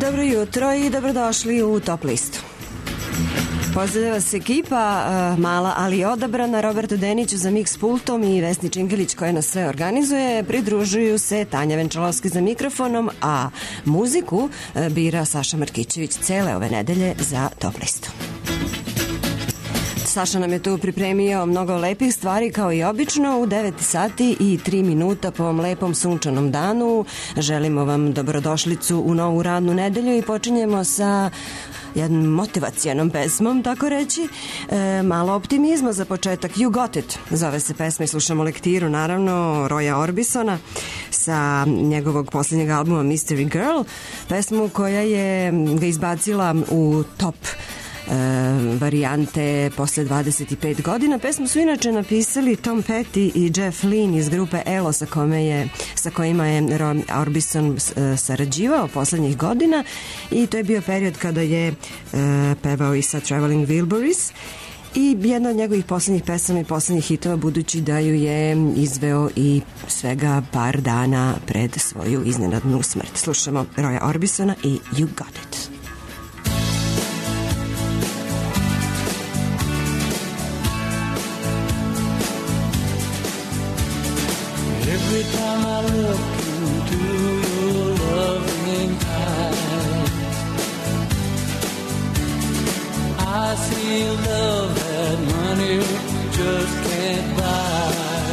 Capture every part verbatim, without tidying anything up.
Dobro jutro i dobrodošli u Top listu. Pozdravlja vas ekipa, uh, mala ali odabrana, Robertu Deniću za miks pultom i Vesni Činkelić koja nas sve organizuje. Pridružuju se Tanja Venčalovski za mikrofonom, a muziku uh, bira Saša Markićević cele ove nedelje za Top listu. Saša nam je tu pripremio mnogo lepih stvari kao i obično u devet sati i tri minuta po ovom lepom sunčanom danu. Želimo vam dobrodošlicu u novu radnu nedelju i počinjemo sa jednom motivacijanom pesmom, tako reći. E, malo optimizma za početak. You Got It zove se pesma i slušamo lektiru, naravno, Roya Orbisona sa njegovog posljednjeg albuma Mystery Girl, pesmu koja je ga izbacila u top E, varijante posle dvadeset pet godina. Pesmu su inače napisali Tom Petty i Jeff Lynne iz grupe Elo sa, kome je, sa kojima je Roy Orbison e, sarađivao poslednjih godina i to je bio period kada je e, pevao i sa Traveling Wilburys i jedna od njegovih poslednjih pesama i poslednjih hitova, budući da ju je izveo i svega par dana pred svoju iznenadnu smrt. Slušamo Roya Orbisona i You Got It. Every time I look into your loving eyes, I see love that money just can't buy.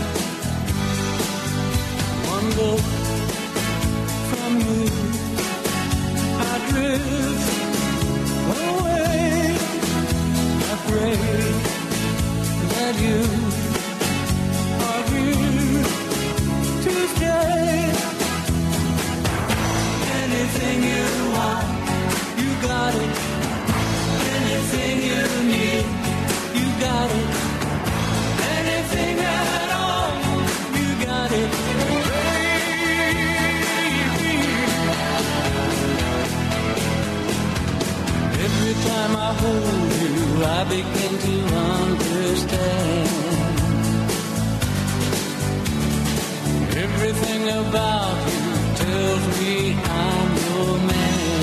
One look from you, I drift away. I pray that you are here to stay. Anything you want, you got it. Anything you need, you got it. Anything at all, you got it. Baby, every time I hold you, I begin to understand. Everything about you tells me I'm your man.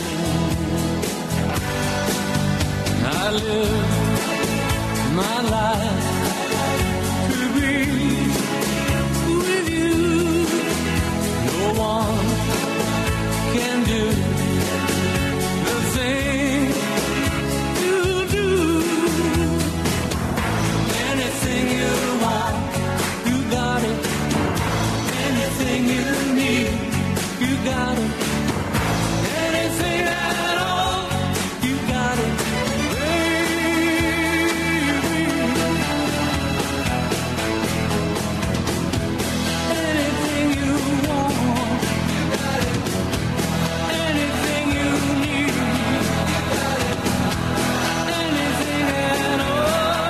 I live my life to be with you. No one can do the thing you do. Anything you want, you got it. Anything you need, you got it. Anything at all, you got it, baby. Anything you want, you got it. Anything you need, you got it. Anything at all.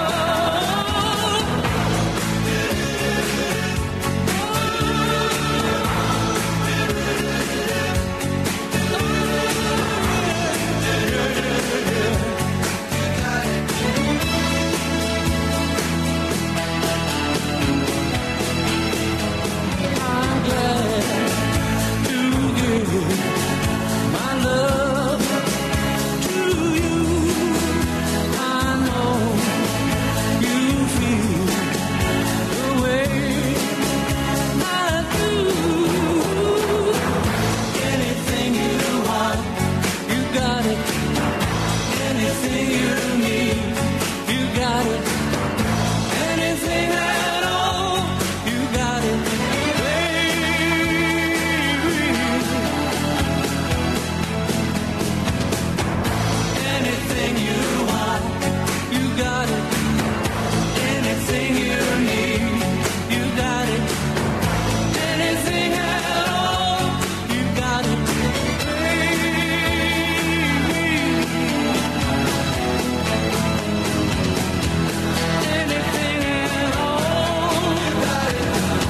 My love to you, I know you feel the way I do. Anything you want, you got it. Anything you need, you got it. Anything at all, you got it. Anything you want, you got it. Anything you need, you got it. Anything at all, you got it, baby. Anything at all, you got it,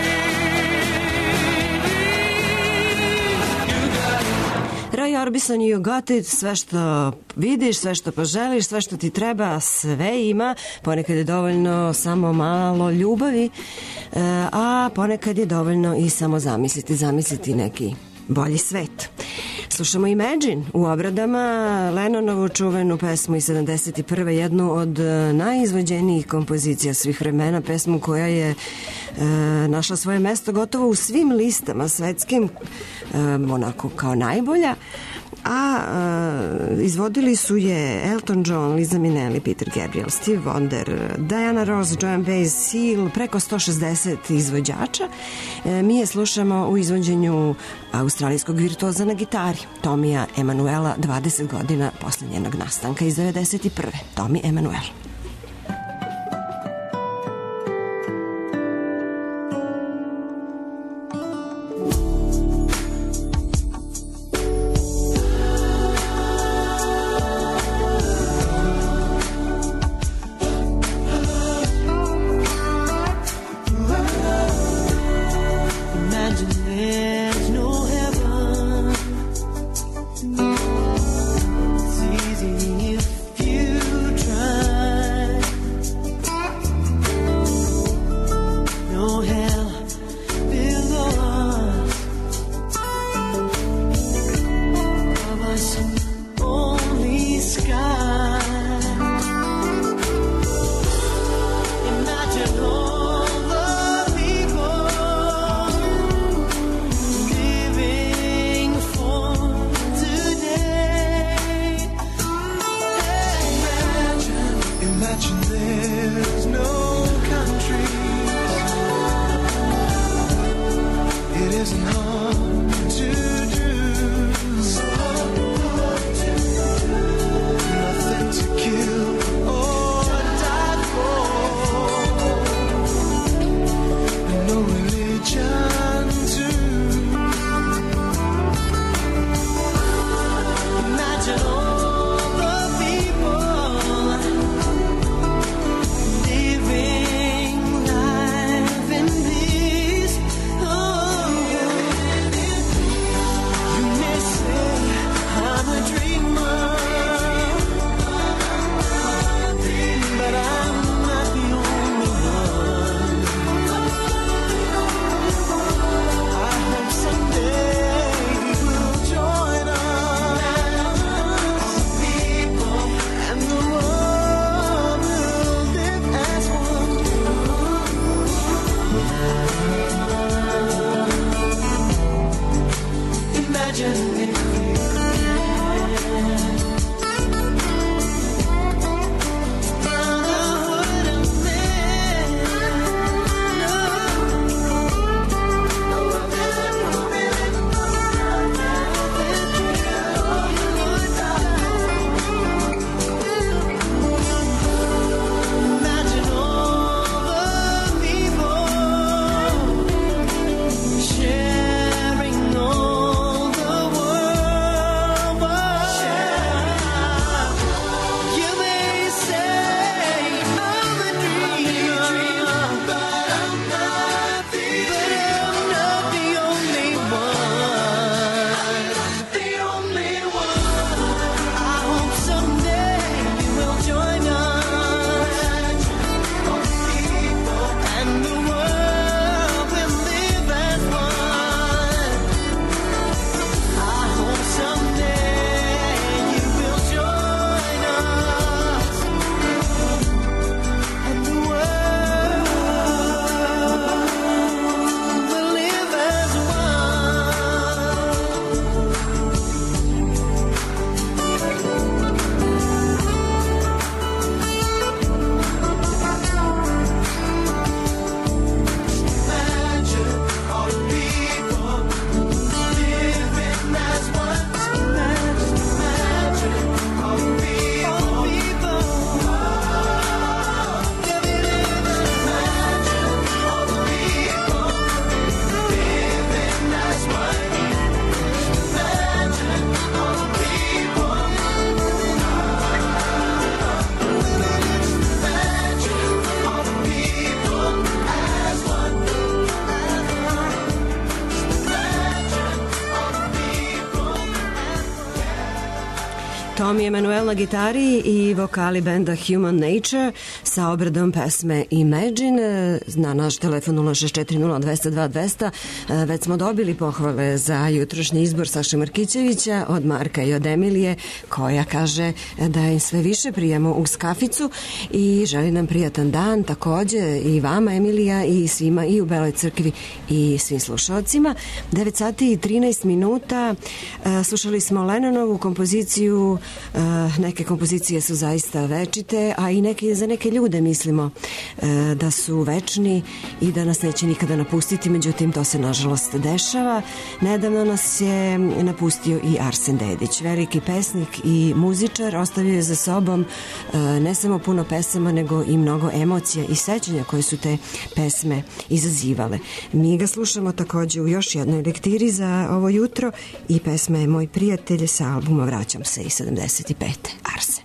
baby. You got it. Roy Orbison, You Got It, sve što vidiš, sve što poželiš, sve što ti treba, sve ima. Ponekad je dovoljno samo malo ljubavi, a ponekad je dovoljno i samo zamisliti, zamisliti neki bolji svet. Slušamo Imagine u obradama, Lennonovu čuvenu pesmu iz sedamdeset prve, jednu od najizvođenijih kompozicija svih vremena, pesmu koja je e, našla svoje mesto gotovo u svim listama svetskim, e, onako kao najbolja, a e, izvodili su je Elton John, Liza Minnelli, Peter Gabriel, Steve Wonder, Diana Ross, Joan Baez, Seal, preko sto šezdeset izvođača. E, mi je slušamo u izvođenju australijskog virtuoza na gitari, Tomija Emanuela, dvadeset godina posle njenog nastanka iz devedeset prve. Tommy Emmanuel. Tony Emanuel na gitari i vokali benda Human Nature sa obradom pesme Imagine. Na naš telefon nula šest četiri nula dve nula dva dve nula nula. Već smo dobili pohvale za jutrošnji izbor Saše Markićevića od Marka i od Emilije, koja kaže da im sve više prijemo uz kaficu i želi nam prijatan dan takođe i vama, Emilija, i svima i u Beloj crkvi i svim slušalcima. devet sati i trinaest minuta. Slušali smo Lennonovu kompoziciju. Neke kompozicije su zaista večite, a i neke, za neke ljude mislimo da su večni i da nas neće nikada napustiti, međutim to se nažalost dešava. Nedavno nas je napustio i Arsen Dedić, veliki pesnik i muzičar. Ostavio je za sobom ne samo puno pesama, nego i mnogo emocija i sećanja koje su te pesme izazivale. Mi ga slušamo takođe u još jednoj lektiri za ovo jutro i pesma je Moj prijatelj sa albuma Vraćam se iz sedamdeset pete. Arsen.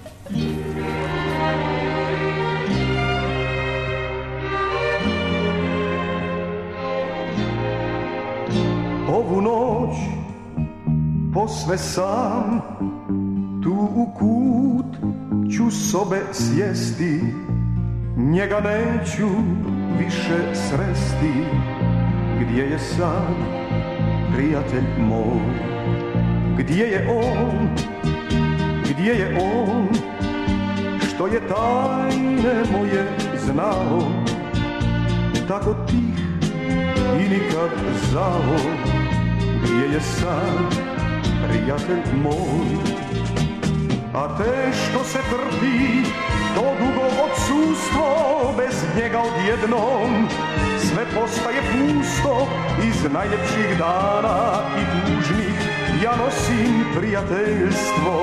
Ovu noć posve sam tu u kut ću sobe sjesti, njega neću više sresti. Gdje je sad prijatelj moj? Gdje je on? Gdje je on? Što je tajne moje znao, tako tih i nikad zao. Gdje je sad prijatelj moj? A teško se trpi to dugo odsustvo, bez njega odjednom sve postaje pusto. Iz najljepših dana i tužnih ja nosim prijateljstvo.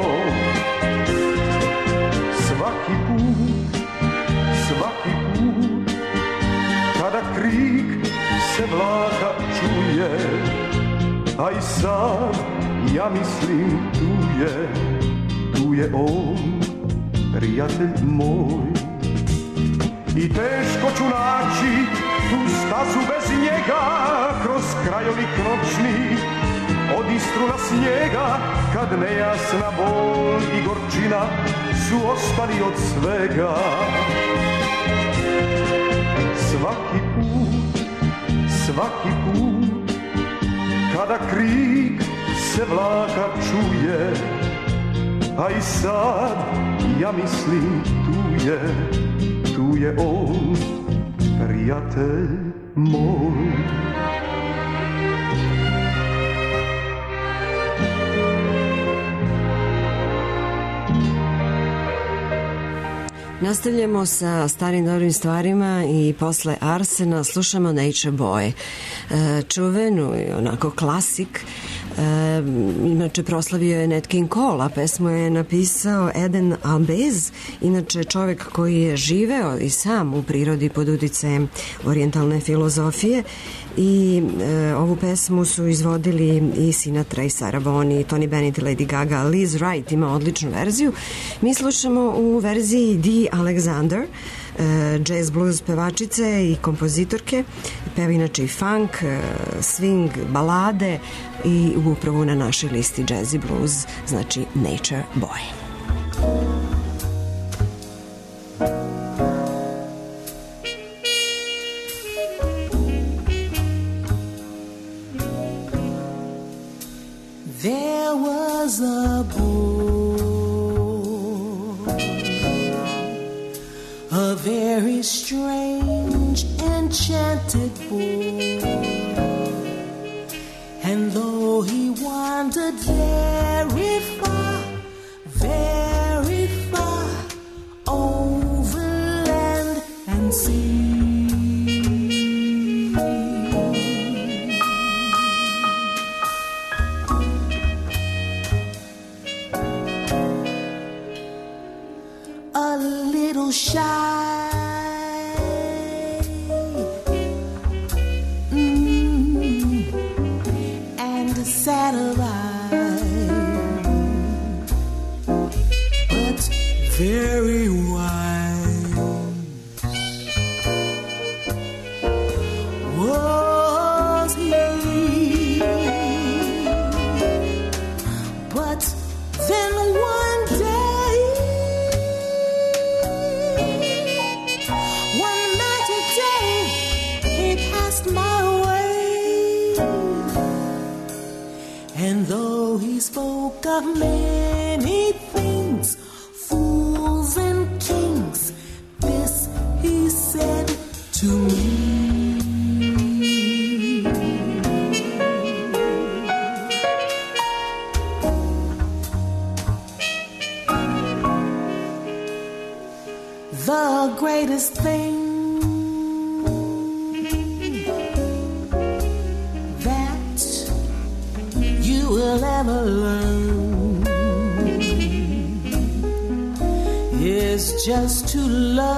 Svaki put, svaki put, kada krik se vlaka čuje, a i sad ja mislim tu je, tu je on, prijatelj moj. I teško ću naći tu stazu bez njega, kroz krajolik noćni, od istruna snijega, kad nejasna bol i gorčina su ostali od svega. Svaki put, svaki put, kada krik se vlaka čuje, a i sad ja mislim tu je, tu je on, prijatelj moj. Nastavljamo sa starim dobrim stvarima i posle Arsena slušamo Nature Boy, čuvenu i onako klasik. E, inače proslavio je Nat King Cole, a pesmu je napisao Eden Albez, inače čovek koji je živeo i sam u prirodi pod uticajem orijentalne filozofije. I e, ovu pesmu su izvodili i Sinatra i Sarah Vaughan i Tony Bennett i Lady Gaga. Liz Wright ima odličnu verziju. Mi slušamo u verziji Dee Alexander, e, jazz blues pevačice i kompozitorke. Peva inače i funk, e, swing, balade i upravo na našoj listi jazz i blues, znači Nature Boy. There was a boy, a very strange, enchanted boy, and though he wandered very far, very far, over land and sea, a little shy, mm, and sad of eye, but very wise was he. But then one of many things, fools and kings. This he said to me. The greatest thing that you will ever learn is just to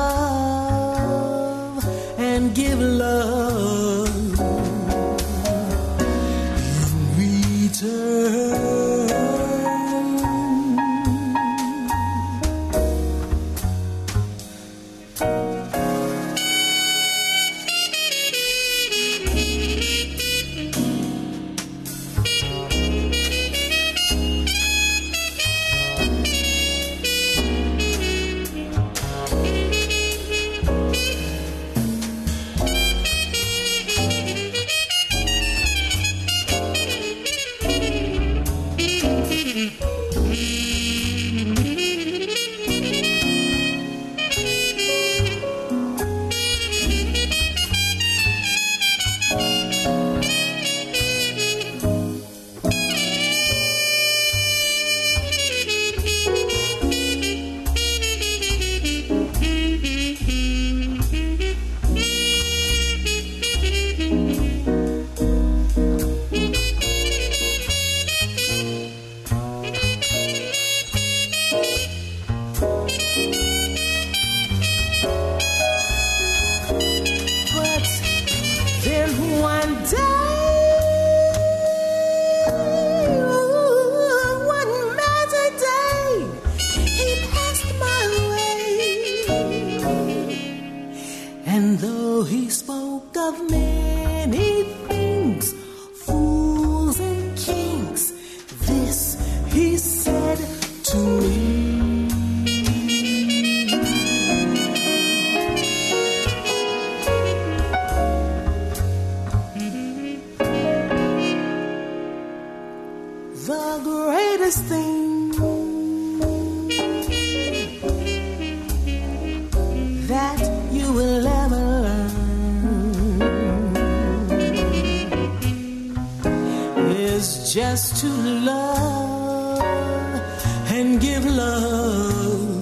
love and give love in return. Just to love and give love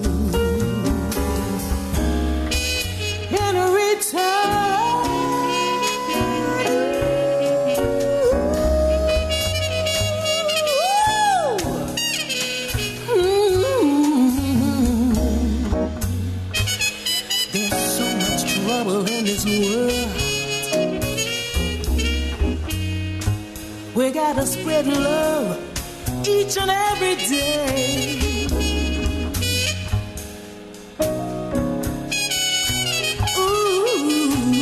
in return. Mm-hmm. There's so much trouble in this world. We gotta spread love each and every day. Ooh.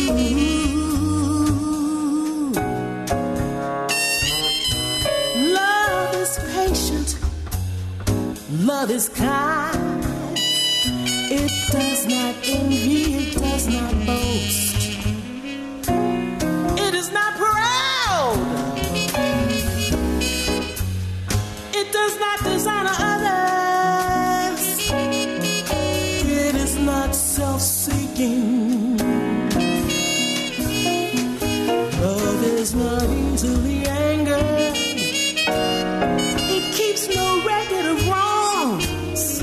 Love is patient. Love is kind. It does not envy. It does not boast. It is not proud. It does not dishonor others. It is not self-seeking. Love is not easily angered. It keeps no record of wrongs.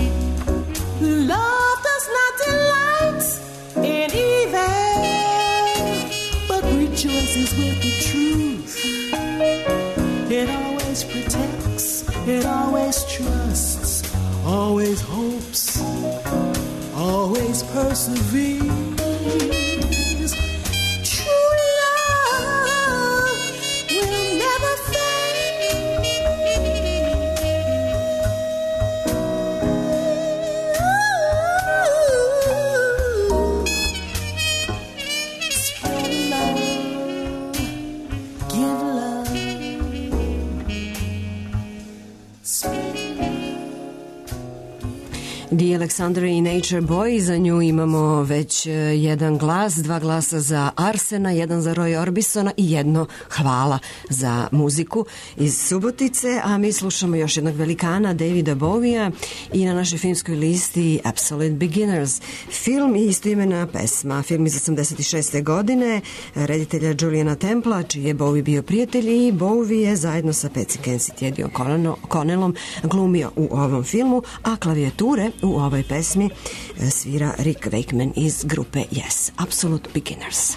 Love does not delight in evil, but rejoices with the truth. It always protects. It always trusts, always hopes, always perseveres. True love will never fade. Spread love, give love. Dijela Alexandra i Nature Boy. Za nju imamo već jedan glas, dva glasa za Arsena, jedan za Roy Orbisona i jedno hvala za muziku iz Subotice. A mi slušamo još jednog velikana, Davida Bowija, i na našoj filmskoj listi Absolute Beginners. Film i istoimena pesma. Film iz osamdeset šeste. godine, reditelja Juliana Templa, čiji je Bowie bio prijatelj, i Bowie je zajedno sa Patsy Kensit i Eddie Connellom glumio u ovom filmu, a klavijature u ovoj pesmi svira Rick Wakeman iz grupe Yes. Absolute Beginners.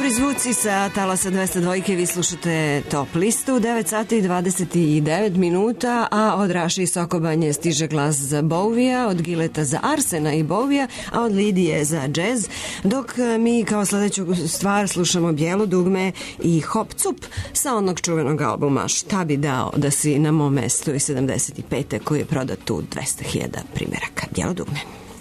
Dobri zvuci sa talasa dvesta dva, vi slušate Top listu, devet sati i dvadeset devet minuta, a od Raše i Sokobanje stiže glas za Bowija, od Gileta za Arsena i Bowija, a od Lidije za džez, dok mi kao sledeću stvar slušamo Bijelo dugme i Hop Cup sa onog čuvenog albuma Šta bi dao da si na mom mestu iz sedamdeset pete koji je prodat u dvesta hiljada primjeraka. Bijelo dugme.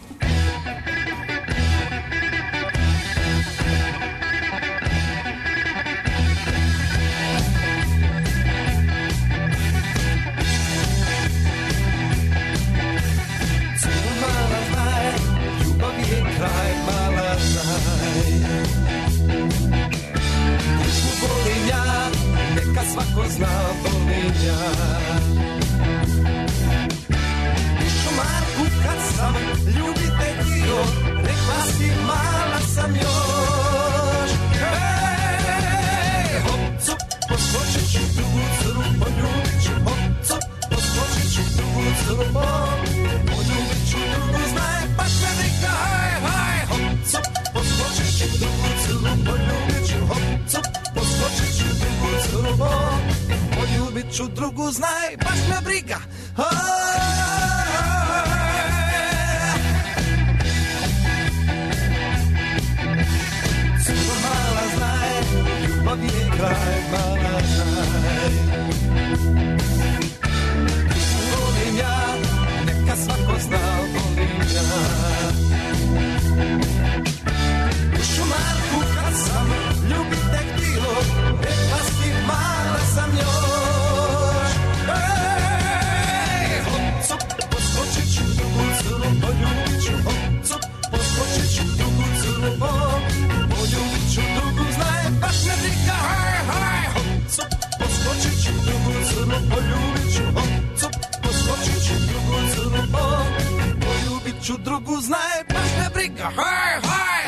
Svako zna Bolinja. U šumarku kad sam ljubite htio, rekla si mala sam još. Hej, hop, cup, poskočit ću drugu curu, poljubit ću, hop, cup, poskočit ću drugu curu, poljubit ću drugu, znaj, baš me briga, hej, hej, hop, cup, poskočit ću drugu curu, poljubit ću, hop, cup, poskočit ću drugu curu, poljubit ću drugu, znaj, baš me briga. Curo mala, znaj, ljubav je kraj, mala, znaj. Volim ja, neka svako zna, volim ja. U šumarku kad sam ljubite htio, rekla si mala sam još. Ej, hop, cup, poskočit ću drugu curu, poljubit ću, hop, cup, poskočit ću drugu curu, poljubit ću drugu, znaj, baš me briga, hej, hej, hop, cup, poskočit ću drugu curu, poljubit ću, hop, cup, poskočit ću drugu curu, poljubit ću drugu, znaj, baš me briga, hej, hej.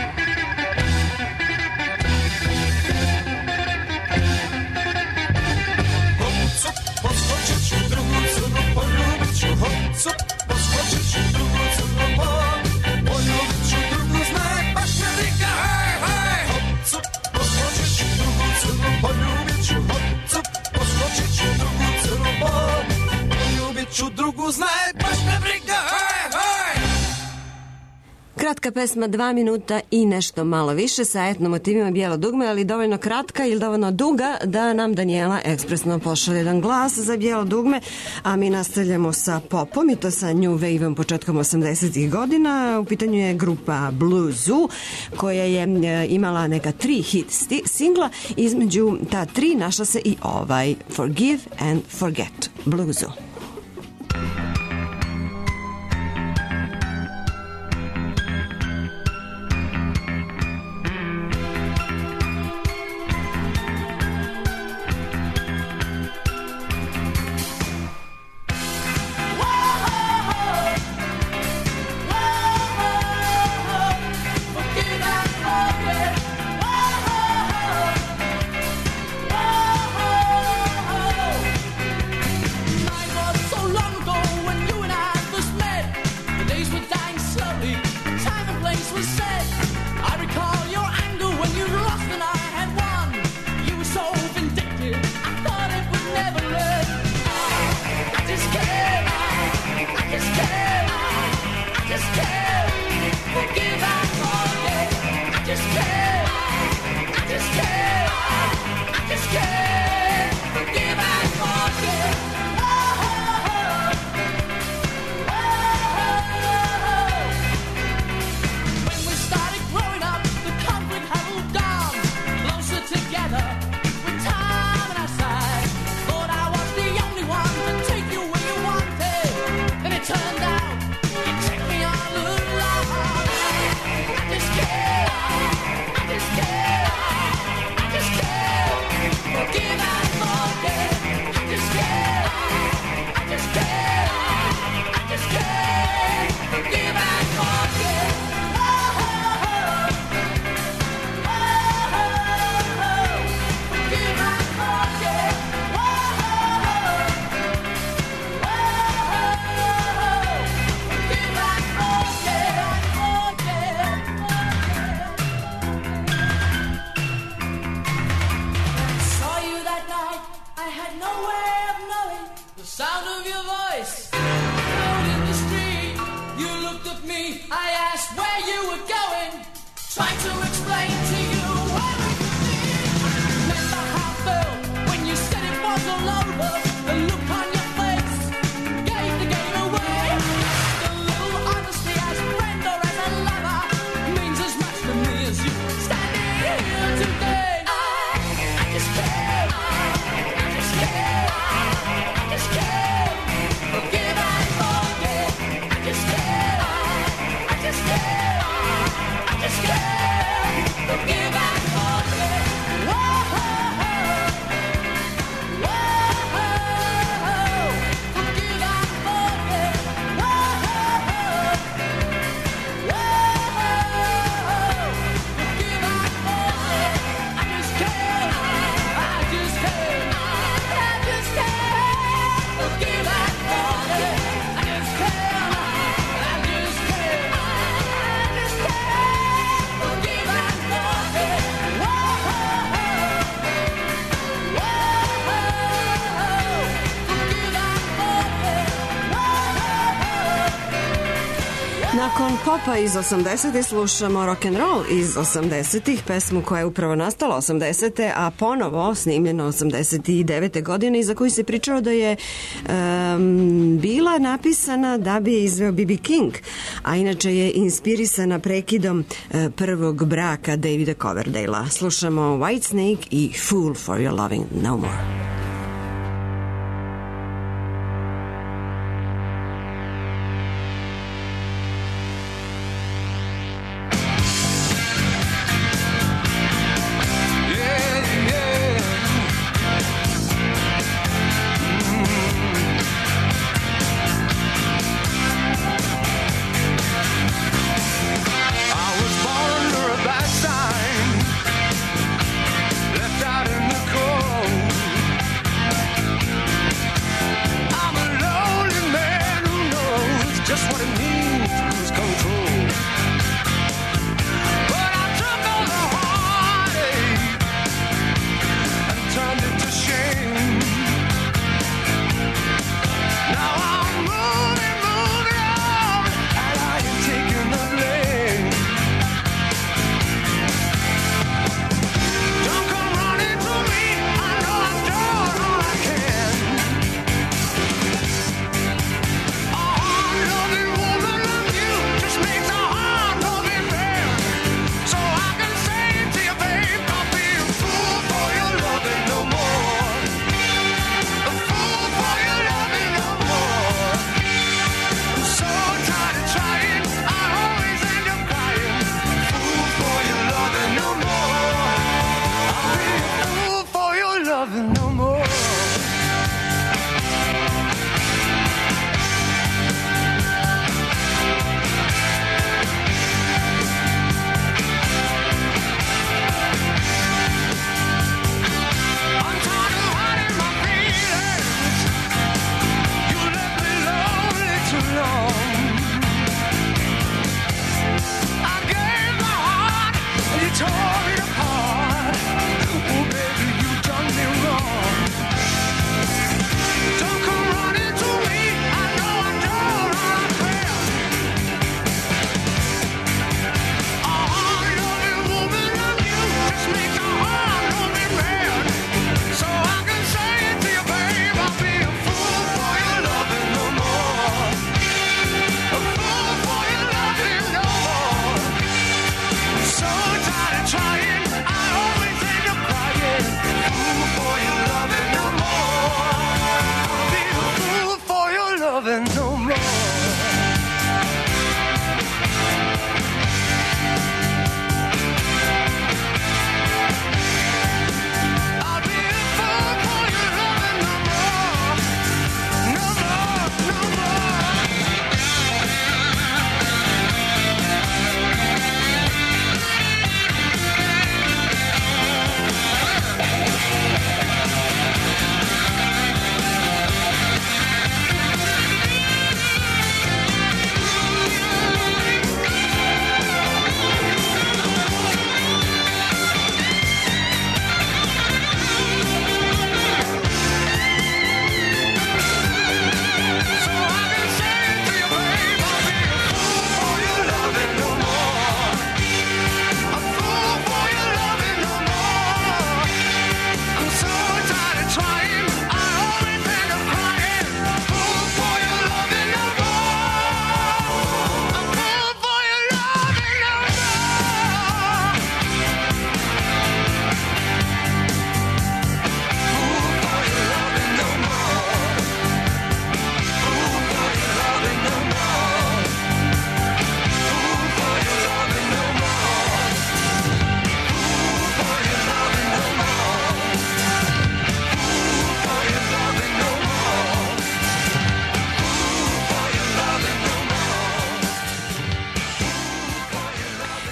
Poskočit ću drugu curu, poljubit ću, hop, cup, poskočit ću drugu curu, poljubit ću drugu, znaj, baš me briga, hej, hej, hop, cup, poskočit ću drugu curu, poljubit ću, hop, cup, poskočit ću drugu curu, poljubit ću drugu, znaj, baš me briga, hej, hej. Kratka pesma, dva minuta i nešto malo više sa etno motivima Bijelo dugme, ali dovoljno kratka ili dovoljno duga da nam Danijela ekspresno pošalje jedan glas za Bijelo dugme, a mi nastavljamo sa popom i to sa New Wave-om početkom osamdesetih godina. U pitanju je grupa Blue Zoo koja je imala neka tri hit singla. Između ta tri našla se i ovaj Forgive and Forget, Blue Zoo. My the sound of your voice. Out in the street, you looked at me. I asked where you were going, trying to explain to you where we could be. Remember how I felt when you said it was all over. The look on your face gave the game away. The little honesty as a friend or as a lover means as much to me as you standing here today. I, I just can't, I just can't, I just can't forgive and forget. I just can't, I just can't, I just can't forgive and forget. Whoa, whoa, whoa, forgive and forget. Whoa, whoa, forgive and forget. I just can't, I just can't, I just can't forgive and forget. I just can't, I just can't, I just can't forgive and forget. Whoa, Nakon popa iz osamdesetih slušamo rock'n'roll iz osamdesetih, pesmu koja je upravo nastala osamdesete, a ponovo snimljena osamdeset devete godine i za koju se pričalo da je um, bila napisana da bi je izveo B B King, a inače je inspirisana prekidom uh, prvog braka Davida Coverdale-a. Slušamo Whitesnake i Fool for Your Loving No More. Left out in the cold,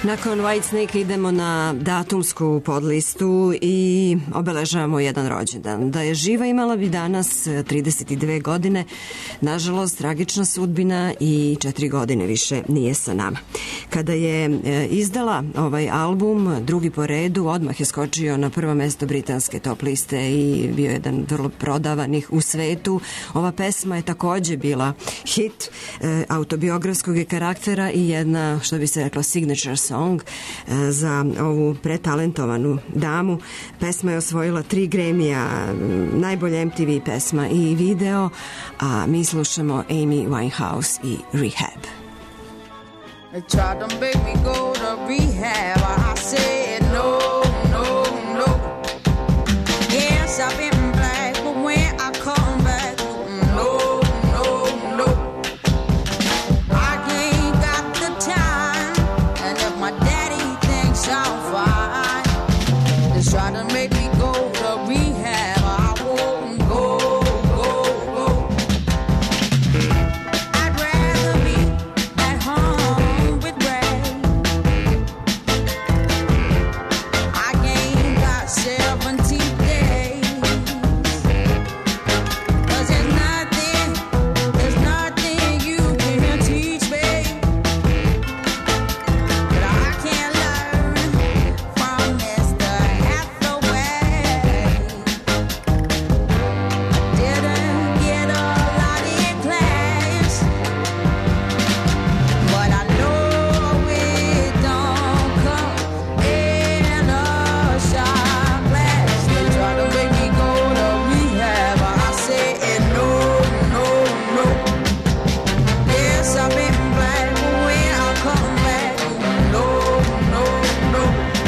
Nakon Whitesnake idemo na datumsku podlistu i obeležavamo jedan rođendan. Da je živa imala bi danas trideset dve godine. Nažalost, tragična sudbina i četiri godine više nije sa nama. Kada je izdala ovaj album, drugi po redu, odmah je skočio na prvo mesto britanske top liste i bio jedan vrlo prodavanih u svetu. Ova pesma je takođe bila hit, autobiografskog je karaktera i jedna, što bi se reklo, signature song za ovu pretalentovanu damu. Pesma je osvojila tri Grammy-a, najbolje M T V pesma i video, a mi slušamo Amy Winehouse i Rehab. They tried to make me go to rehab. I said no, no, no. Yes, I've been black, but when I come back, no, no, no. I ain't got the time, and if my daddy thinks I'm fine, they try to make me go to rehab. I won't go, go, go. I'd rather be at home with Ray. I ain't got seventeen days. 'Cause there's nothing, there's nothing you can teach me that I can't learn from Mister Hathaway. Didn't get a lot in class, but I know it don't come in a shot glass. They try to make me go to rehab. I said no, no, no. Yes, I've been black, but when I come back, no, no, no.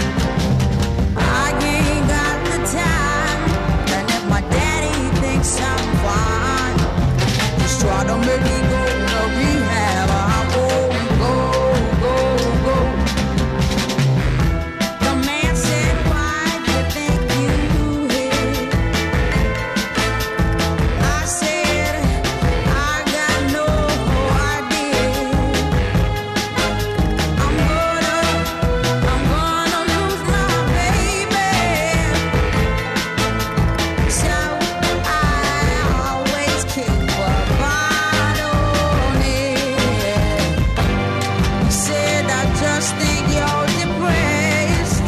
I ain't got the time, and if my daddy thinks I'm fine, just try to make me go to rehab. I won't go, go, go. The man said, why do you think you hit? I said, I got no idea. I'm gonna, I'm gonna lose my baby. So I always keep a bottle on it. He said, I just think you're depressed.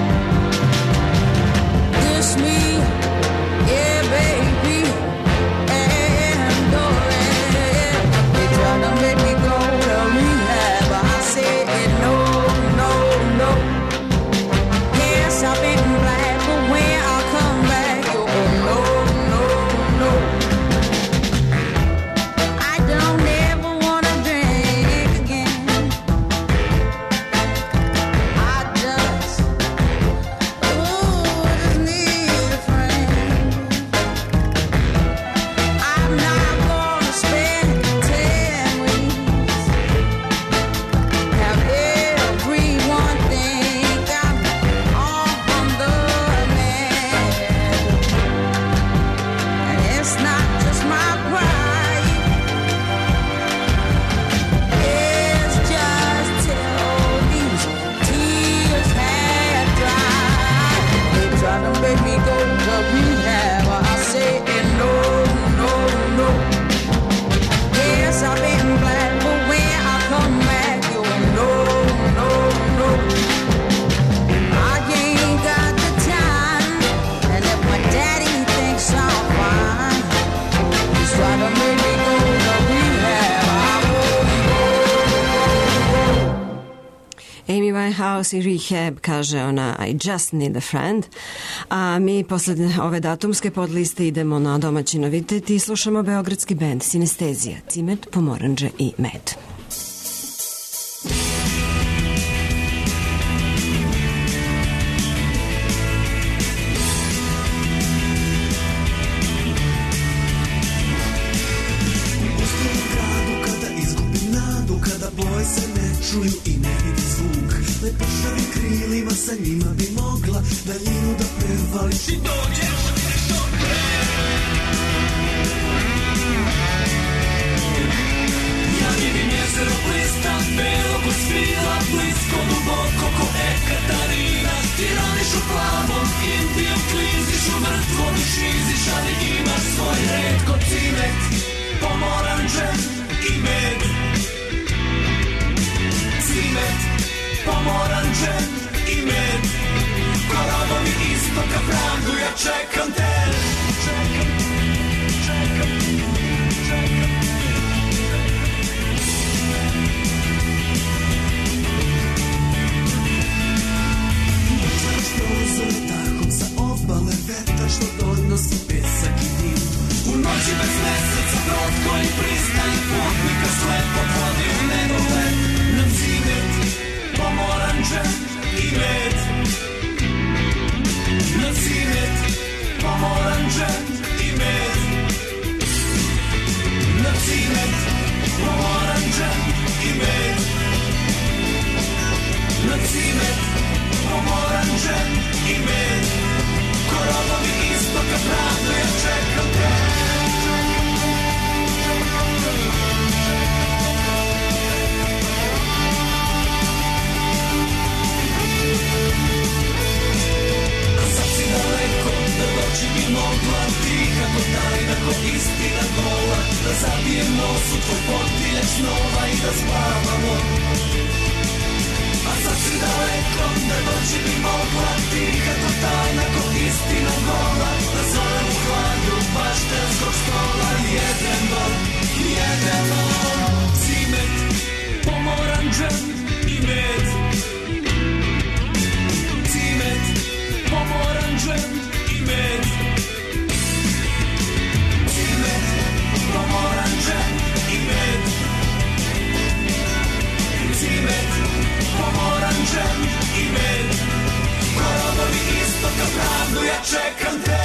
This me, yeah, baby, and go ahead. They try to make me go to rehab. I said no, no, no. Yes, I've been black, but when I come back, you go no, no, no. I don't ever wanna drink again. I just, ooh, just need a friend. I'm not gonna spend ten weeks. Have everyone think I'm on the man. And it's not just my pride. It's just till these tears had dried. They try to make me go to rehab. I say no, no, no. Yes, I've been black, but when I come back, you no, no, no. I ain't got the time, and if my daddy thinks I'm fine, he's trying to make me go to rehab. I won't go, go, go. Amy Winehouse i Rehab, kaže ona I just need a friend. A mi posle ove datumske podliste idemo na domaći novitet i slušamo beogradski bend Sinestezija, Cimet, Pomoranđe i Med. gradu kada izgubim nadu, kada boje se ne čuju i ne vidi zvuk. Lepošavi krilima sa njima bi mogla daljinu da prevališ i dođeš što pre. Ja vidim jezero blista, belo ko svila, blisko, duboko, čekam te. Čekam, čekam, čekam. Noćaš prozor tahom sa obale, vetar što donosi pesak i dim. U noći bez meseca brod koji pristaje, putnika slepo vodi u nedogled. Na cimet, pomoranđe i med. Na cimet, pomoranđe i med. Na cimet, pomoranđe i med. Na cimet, pomoranđe i med. Koronovi istoka pravdu ja čekam te. A sad si daleko, da doći bi mogla tiha ko tajna, ko istina gola. Da zabijem nos u tvoj potiljak snova i da spavamo. A sad si daleko, da doći bi mogla tiha ko tajna, ko istina gola. Da zovem u hladu baštenskog stola. Jedemo, jedemo, cimet, pomoranđe i med. Cimet, pomoranđe i med. Cimet, pomoranđe i med. Cimet, pomoranđe i med. Koronovi istoka pravdu ja čekam te.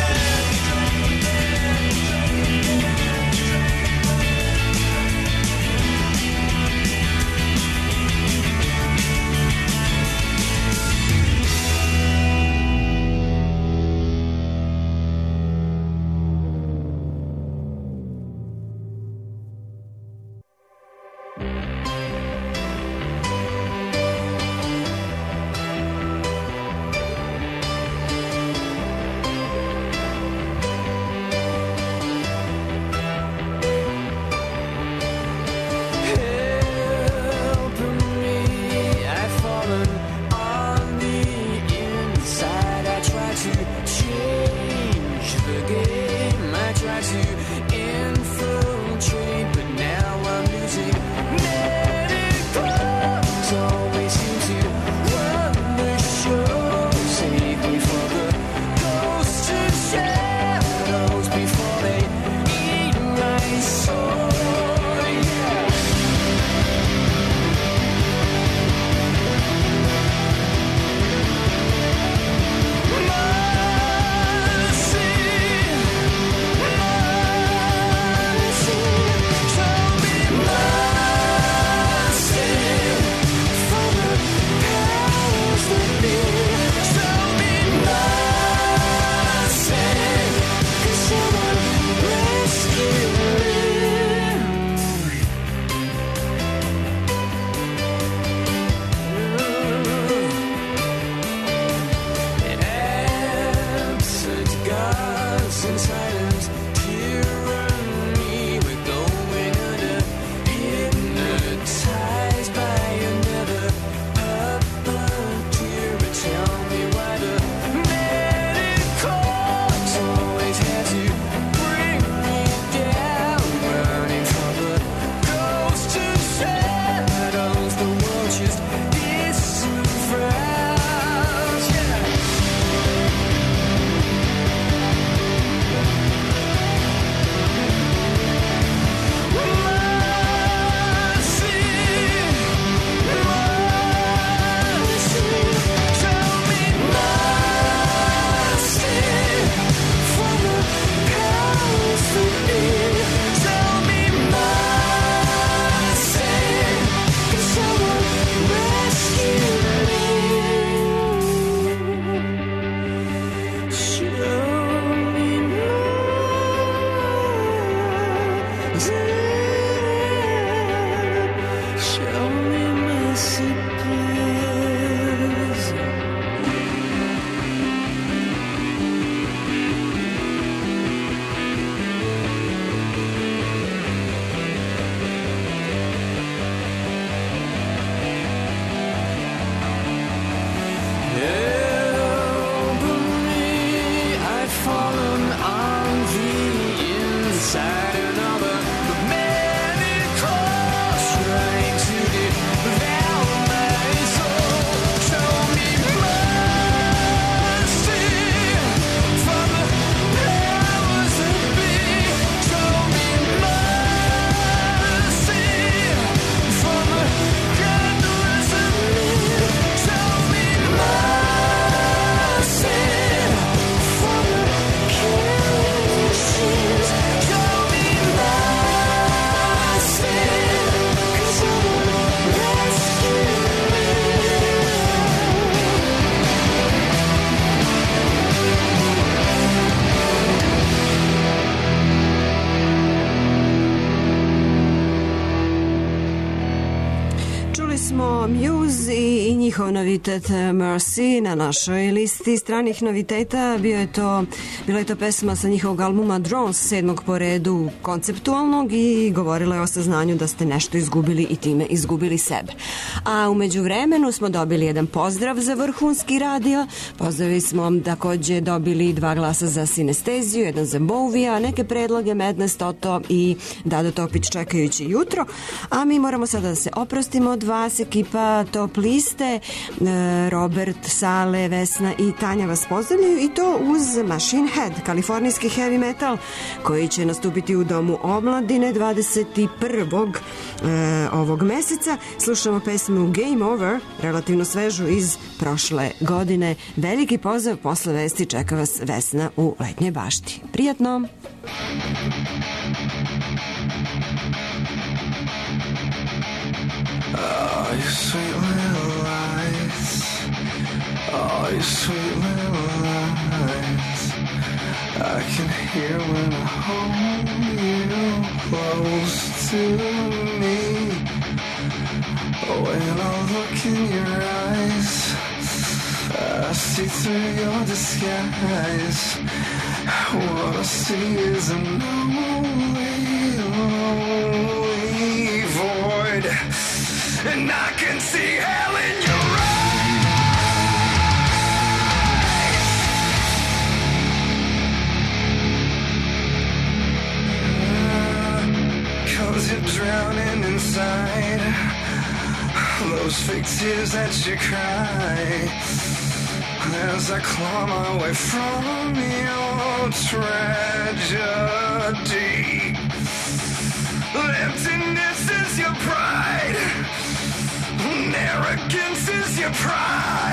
smo Muse i, i njihov novitet Mercy na našoj listi stranih noviteta. Bio je to, bila je to pesma sa njihovog albuma Drones, sedmog po redu konceptualnog, i govorila je o saznanju da ste nešto izgubili i time izgubili sebe. A umeđu vremenu smo dobili jedan pozdrav za vrhunski radio. Pozdravi smo takođe dobili dva glasa za Sinesteziju, jedan za Bovija, neke predloge Madness, Toto i Dado Topić čekajući jutro. A mi moramo sada da se oprostimo od vas, ekipa Top liste. Robert, Sale, Vesna i Tanja vas pozdravljaju, i to uz Machine Head, kalifornijski heavy metal koji će nastupiti u Domu omladine dvadeset prvog ovog meseca. Slušamo pesmu Game Over, relativno svežu iz prošle godine. Veliki pozdrav, posle vesti čeka vas Vesna u Letnjoj bašti. Prijatno! Oh, you sweet little lies. Oh, you sweet little lies. I can hear when I hold you close to me. When I look in your eyes, I see through your disguise. What I see is a lonely, lonely void. And I can see hell in your eyes. Cause you're drowning inside those fake tears that you cry as I claw my way from your tragedy. Emptiness is your pride, and arrogance is your pride.